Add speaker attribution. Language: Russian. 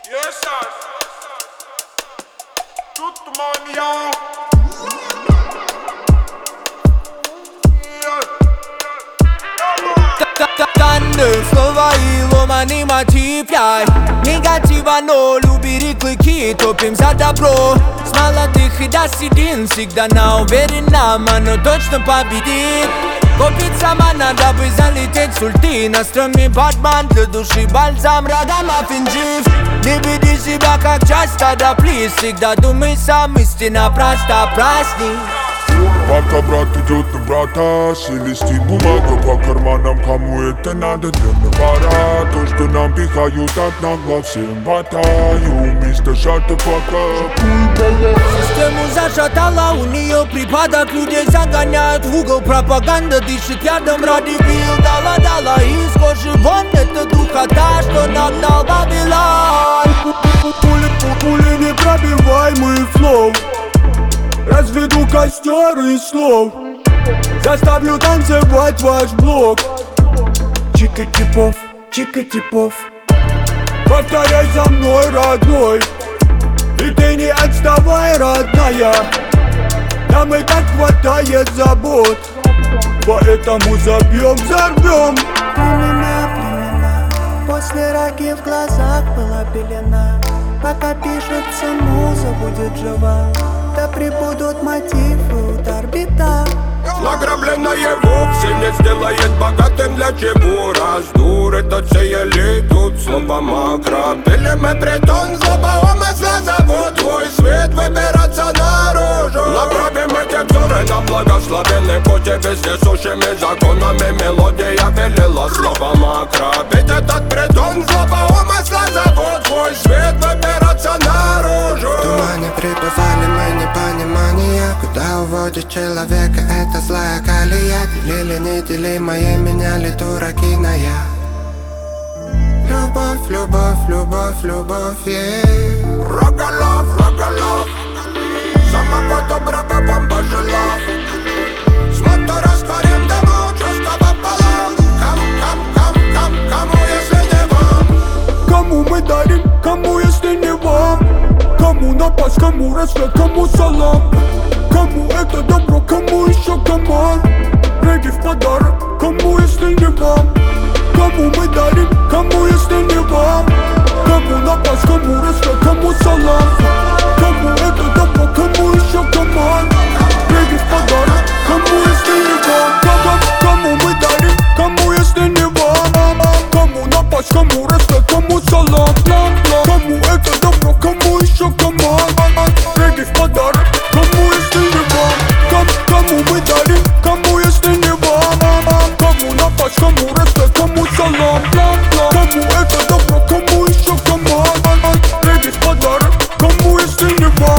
Speaker 1: Yes, sir. Tutto mania.
Speaker 2: Танны, слова и ломаный мотив, яй. Негатива, но любили клыки, топим за добро. С молодых и до седин, всегда на уверенном, оно точно победит. Купить сама надо бы залететь с ульты. На стреме Батман, для души бальзам, радам офензив. Не веди себя как часть стада, плиз. Всегда думай сам, истина проста, праздник.
Speaker 1: Пока брат идет на брата, шелестит бумага по карманам. Кому это надо, для навара. То, что нам пихают от нагло, всем батаю. Мистер Шата пока.
Speaker 2: Систему зашатала, у нее припадок. Людей загоняют в угол, пропаганда дышит ядом ради бил. Дала из кожи вон, это духота, что нагнал Вавилон.
Speaker 3: Пули непробиваемый флоу. Разведу костер из слов. Заставлю танцевать ваш блок. Чика-типов. Повторяй за мной, родной. И ты не отставай, родная. Нам и так хватает забот. Поэтому забьем, взорвем.
Speaker 4: Племена, после раки в глазах была пелена. Пока пишется муза, будет жива. Да прибудут мотивы, удар, бита.
Speaker 5: Награбленное вовсе не сделает богатым. Для чего раздур этот сей элитут? Слово макро, миллиметритон. Злоба умысла зовут твой свет выбираться наружу. Направим эти взоры на благословенный путь. И вездесущими законами мелодия велела слово макро. Ведь этот притон, злоба умысла зовут твой свет выбираться наружу.
Speaker 6: В тумане пребывали мы непонимания. Куда уводит человека эта злая колея? Делили неделимое, меняли дураки на я. Любовь, yeah.
Speaker 5: Рогалов. Самого доброго вам пожелав. Злато растворим до мужества пополам. Кому, если не вам?
Speaker 3: Кому мы дарим, кому если не вам? Кому напасть, кому рассвет, кому салам? Кому это добро, кому еще команд? Регги в подарок, кому если не вам? Кому мы дарим, кому если не вам? Кому напасть, кому рассвет, кому салам? Кому это добро, кому еще команд? Регги в подарок, кому если не вам? Кому мы дарим, кому если не вам? Кому напасть, кому рассвет, кому салам? Кому это добро, кому еще команд? Регги в подарок, кому если не вам? Кому мы дарим, кому если не вам? Кому напасть, кому рассвет, кому салам? Кому это добро, кому еще команд? Регги в подарок, кому если не вам?